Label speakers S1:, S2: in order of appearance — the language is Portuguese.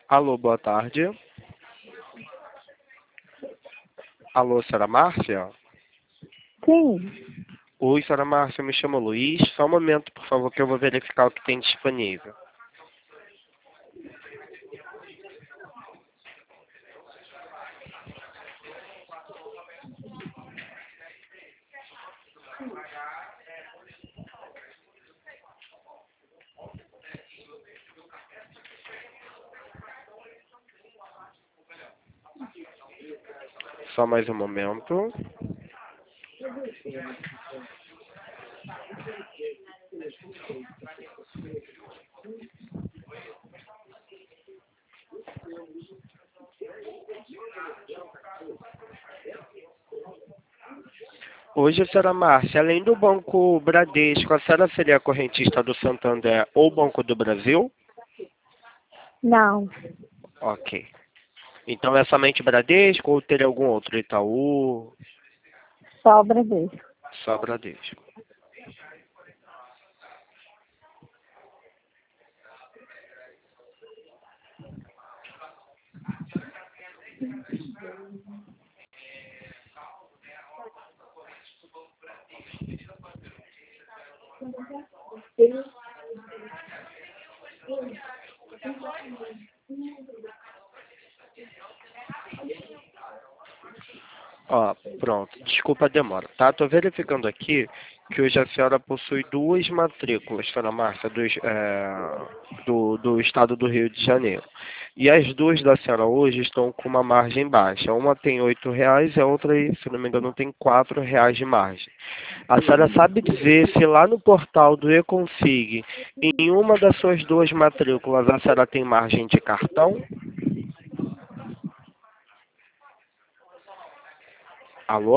S1: Alô, boa tarde. Alô, senhora Márcia?
S2: Sim,
S1: Oi, senhora Márcia, eu me chamo Luiz. Só um momento, por favor, que eu vou verificar o que tem disponível. Só mais um momento. Hoje, senhora Márcia, além do Banco Bradesco, a senhora seria correntista do Santander ou Banco do Brasil?
S2: não,
S1: Ok. Então é somente Bradesco ou teria algum outro? Itaú?
S2: só o Bradesco.
S1: Só Bradesco. Ó, pronto. Desculpa a demora, tá? Tô verificando aqui que hoje a senhora possui duas matrículas, senhora Márcia, do estado do Rio de Janeiro. E as duas da senhora hoje estão com uma margem baixa. Uma tem R$ 8 e a outra, se não me engano, tem R$ 4 de margem. A senhora sabe dizer se lá no portal do eConsig, em uma das suas duas matrículas, a senhora tem margem de cartão? Alô?